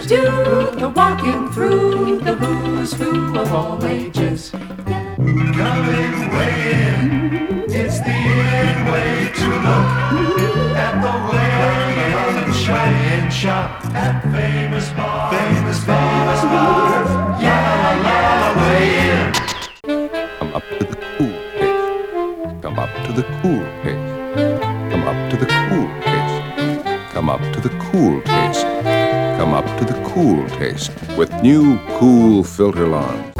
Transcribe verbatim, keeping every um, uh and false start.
just do the walking through the who's who of all ages. Coming way in, it's the in way to look at the way in shine shop at famous bar, famous famous bar. Yeah, la la way in. Come up to the cool taste. Come up to the cool taste. Come up to the cool taste. Come up to the cool taste. Come up to the cool taste with new cool filter lawns.